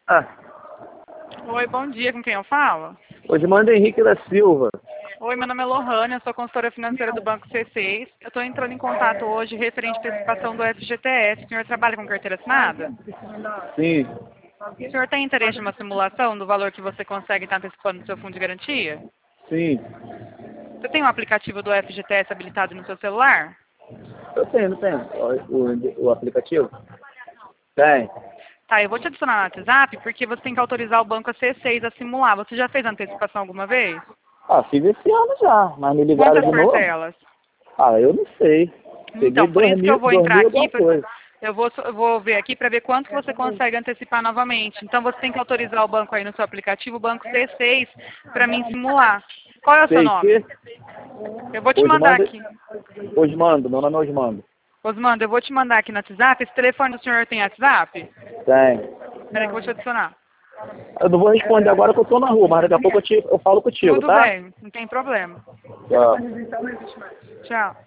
Ah, Oi, bom dia, com quem eu falo? Osmando Henrique da Silva. Oi, meu nome é Lohane, eu sou consultora financeira do Banco C6. Eu estou entrando em contato hoje referente à participação do FGTS. O senhor trabalha com carteira assinada? Sim, O senhor tem interesse em uma simulação do valor que você consegue estar antecipando no seu fundo de garantia? sim. Você tem um aplicativo do FGTS habilitado no seu celular? Eu tenho, não tenho. O aplicativo? Tem. Tá, eu vou te adicionar no WhatsApp porque você tem que autorizar o banco a C6 a simular. Você já fez antecipação alguma vez? Ah, fiz esse ano já, mas me ligaram Quantas de novo. parcelas? Ah, eu não sei. Peguei Então, por isso que eu vou dois entrar mil aqui, alguma coisa. eu vou ver aqui para ver quanto que você consegue antecipar novamente. Então, você tem que autorizar o banco aí no seu aplicativo, o banco C6, para mim simular. Qual é o seu Sei que. nome? Eu vou te mandar Osmando. aqui. Osmando, meu nome é Osmando. Osmando, eu vou te mandar aqui no WhatsApp. Esse telefone do senhor tem WhatsApp? Tem. Espera que eu vou te adicionar. Eu não vou responder agora que eu tô na rua, mas daqui a pouco eu falo contigo, Tudo tá? bem, não tem problema. Tchau. Tchau.